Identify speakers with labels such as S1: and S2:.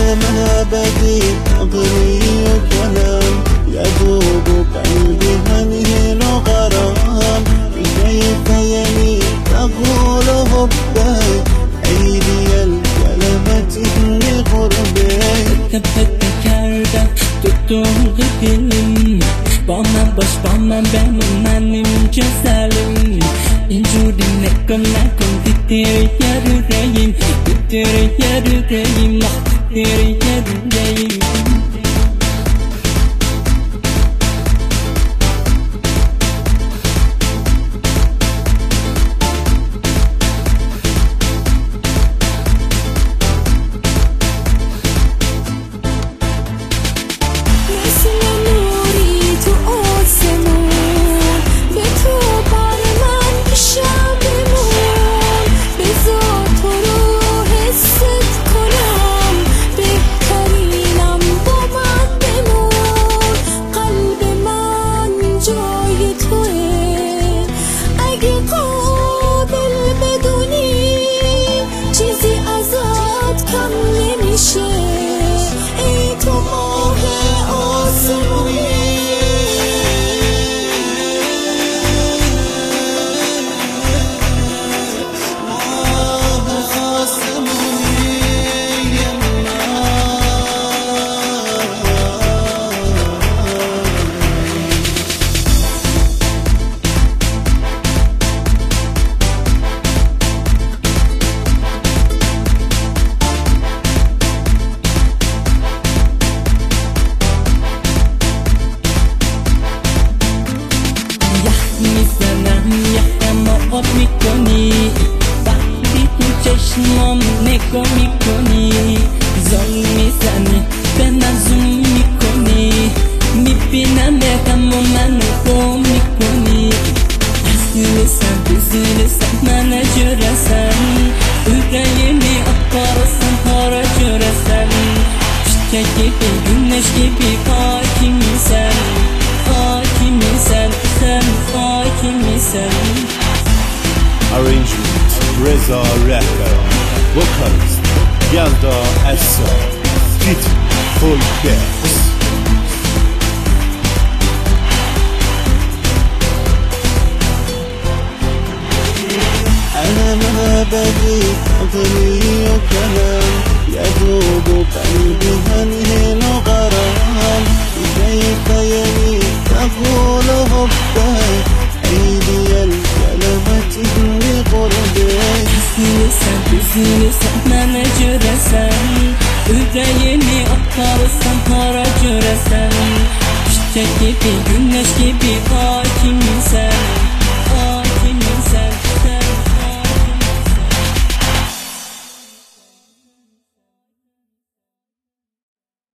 S1: ما بدي أغني كلام يذوب قلبي هنين غرام كيف يلي تقول حبك عيدي الكلمة لقربك
S2: Tepede kerde tuttuğum dilim Bana baş bana benim ceselim İncudine konakon titir yarırayım Titir yarırayım titir yarırayım میکنی وقتی تو چشمام نگاه میکنی زل میزنی به من زوم میکنی میبینم بهتم و منو گم میکنی üzülürsen bana göresen yüreğimi akarsan hara göresen çiçek gibi güneş gibi hakimsen hakimsen sen hakimsen.
S3: Arrangement Reza Rehber, vocalist Yelda Essa, Fit Full Bass.
S1: أنا ما بدي أغني كلام يذوب قلبي هنين غرام كيف يلي تقول حبك عيدي الكلمة لقربك
S2: Üzülürsen bana göresen yüreğimi akarsan hara göresen çiçek gibi güneş gibi hakimsen